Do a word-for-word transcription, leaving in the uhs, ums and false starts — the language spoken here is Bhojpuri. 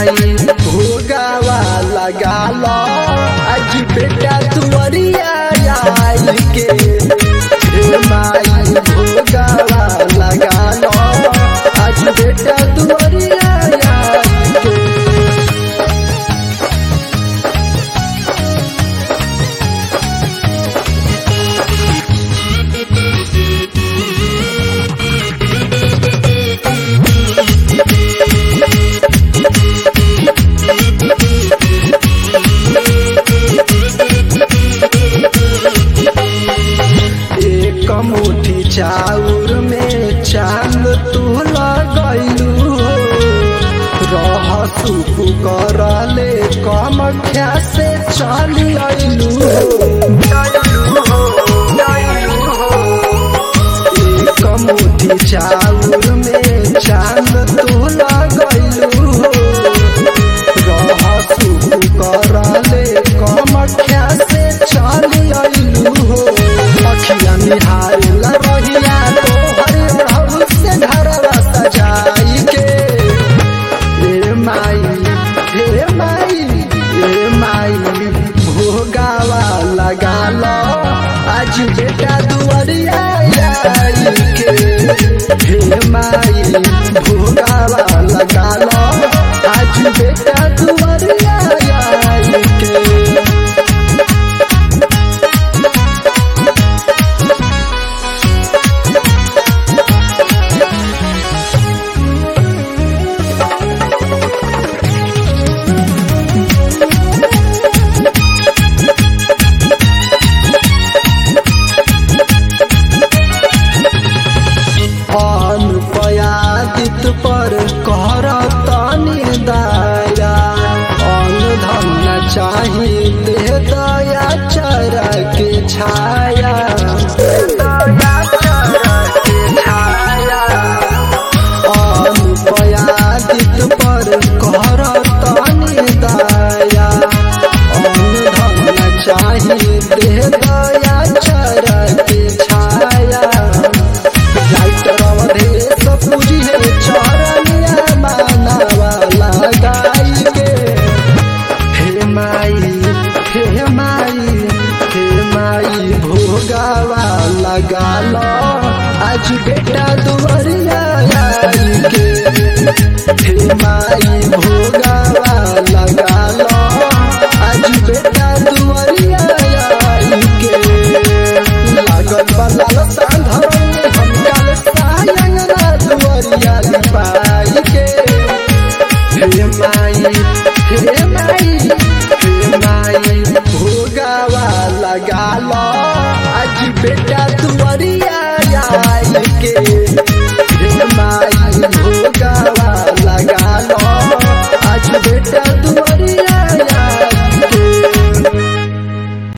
माई भोगावा लगा लो आज बेटा तुअरिया आई के हे माई भोगावा लगा लो आज बेटा तुअरिया आई के। एक मुट्ठी चाउर में चांद तू लगैलू रह सुप करले कमख्या से चली अइलू एक मुट्ठी चाउर में चांद तू लगैलू रह सुप करले कमख्या से चली अइलू अखिया निहारल रहिया तोहरे रहु से घरवा सजाई के हे माई हे माई हे माई भोगावा लगा लो आज बेटा दुअरिया आई के हे माई भोगावा लगा लो आज बेटा दुअरिया आई के। अनुपयादित पर कर तनी दया अन्न धन चाही दे दया चरा के छाया अनुपयादित पर कर तनी दया अन्न धन चाही दे दया चरा के छाया पूजिए चरनिया मानवा लगाई के हे माई हे माई हे माई भोगावा लगा लो आज बेटा दुअरिया आई के हे माई भोगावा लगा लो आज बेटा दुअरिया आई के। लागल बलाल सांधर हम काल सायंगना दुअरिया पाई के हे माई हे माई